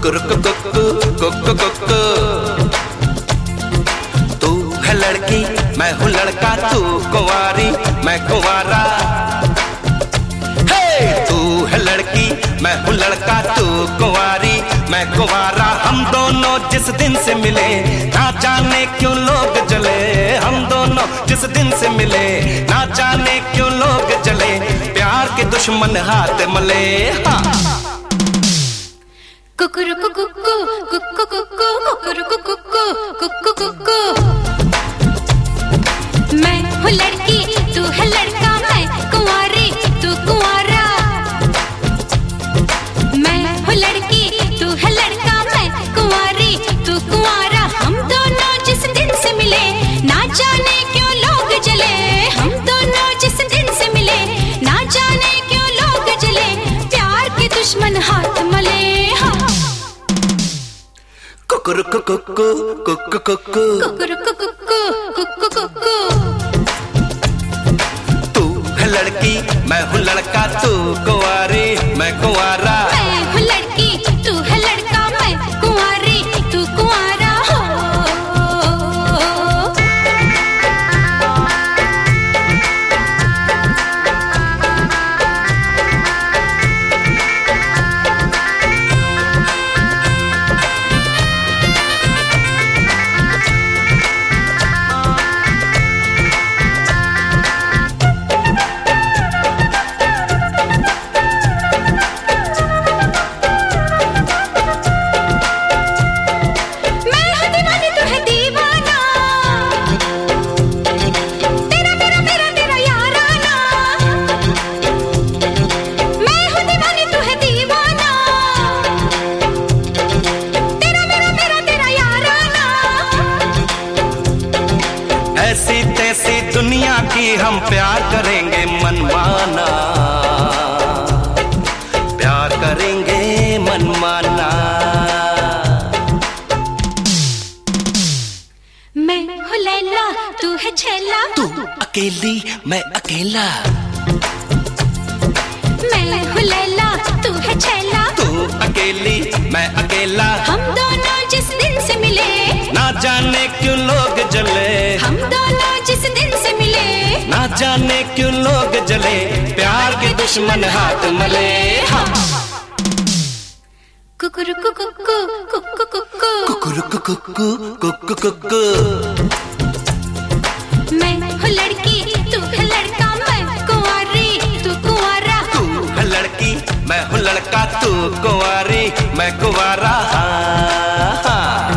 कुकुरुकु कुकु कुकु कुकु। तू है लड़की मैं हूँ लड़का, तू कुंवारी मैं कुंवारा। हे तू है लड़की मैं हूँ लड़का, तू कुंवारी मैं कुंवारा। हम दोनों जिस दिन से मिले ना जाने क्यों लोग जले। हम दोनों जिस दिन से मिले ना जाने क्यों लोग जले। प्यार के दुश्मन हाथ मले। हाँ कुकुरुकु कुकु कुकु कुकु कुकुरुकु कुकु कुकु कुकु। मैं हूँ लड़की तू है लड़का, मैं कुंवारी तू कुंवारा। मैं हूँ लड़की तू है लड़का, मैं कुंवारी तू कुंवारा। हम दोनों जिस दिन से मिले ना जाने क्यों लोग जले। हम दोनों जिस दिन से मिले ना जाने क्यों लोग जले। प्यार के दुश्मन हाथ मले। कुकुरुकु कुकु कुकु कुकु कुकुरुकु कुकु कुकु कुकु। तू है लड़की मैं हूँ लड़का, तू कुंवारी मैं कुंवारा। मैं हूँ लड़की तू है लड़का, मैं कुंवारी तू कुंवारा। ऐसी तैसी दुनिया की हम प्यार करेंगे मनमाना। प्यार करेंगे मनमाना। मैं हूँ लैला तू है छैला, तू अकेली मैं अकेला। मैं हूँ लैला तू है छैला, तू अकेली मैं अकेला। हम दोनों जिस दिन से मिले ना जाने क्यों लोग जले। हम दोनों जिस दिन से मिले ना जाने क्यों लोग जले। प्यार के दुश्मन हाथ मले। हाँ कुकुरुकु कुकु कुकु कुकु कुकुरुकु कुकु कुकु कुकु। मैं हूँ लड़की तू है लड़का, मैं कुंवारी तू कुंवारा। तू है लड़की मैं हूँ लड़का, तू कुंवारी मैं कुंवारा। हाँ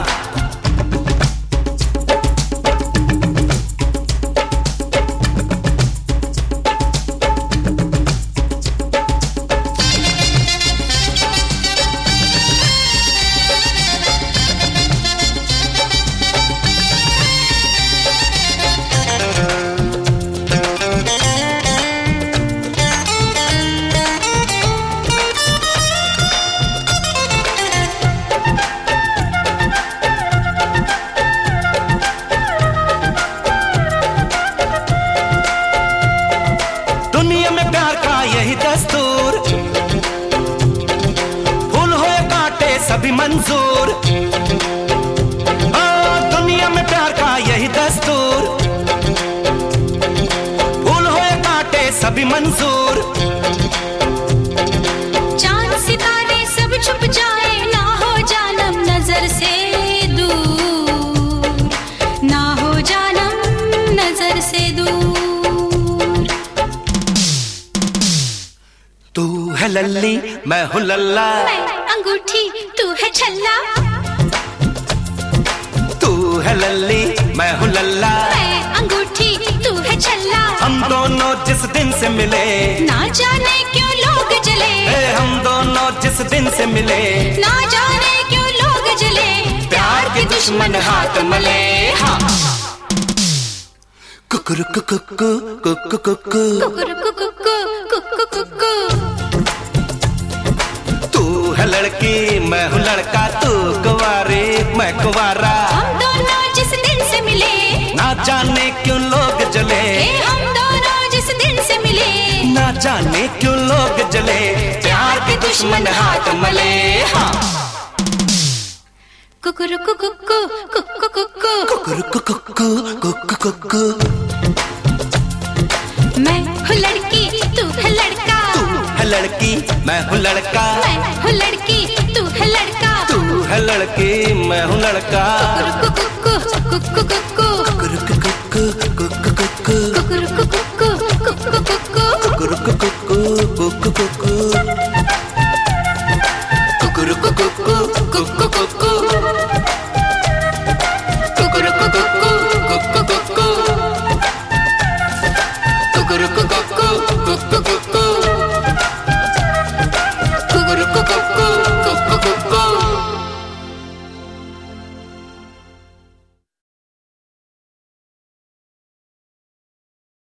दुनिया में प्यार का यही दस्तूर। फूल होए कांटे सभी मंजूर। दुनिया में प्यार का यही दस्तूर। फूल होए कांटे सभी मंजूर। चांद सितारे सब छुप जाए ना हो जानम नजर से दूर। ना हो जानम नजर से दूर। तू है लल्ली मैं हूँ लल्ला। मैं अंगूठी तू है छल्ला। तू है लल्ली मैं हूँ लल्ला। मैं अंगूठी तू है छल्ला। हम दोनों जिस दिन से मिले ना जाने क्यों लोग जले। हम दोनों जिस दिन से मिले ना जाने क्यों लोग जले। प्यार के दुश्मन हाथ मले। हाँ कुकुरुकु कुकु कुकु कुकु कुकुरुकु कुकु कुकु कुकु। तू है लड़की मैं हूँ लड़का, तू कुंवारी मैं कुंवारा। हम दोनों जिस दिन से मिले ना जाने क्यों लोग जले। हम दोनों जिस दिन से मिले ना जाने क्यों लोग जले। प्यार के दुश्मन हाथ मले। हाँ कुकुरुकु कुकु कुकु कुकु कुकुरुकु कुकु कुकु कुकु। मैं हूँ लड़की तू है लड़का, तू है लड़की मैं हूँ लड़का, मैं हूँ लड़की तू है लड़का, तू है लड़की मैं हूँ लड़का। कुकुरुकु कुकु कुकु कुकु कुकुरुकु कुकु कुकु कुकु। कुकुरुकु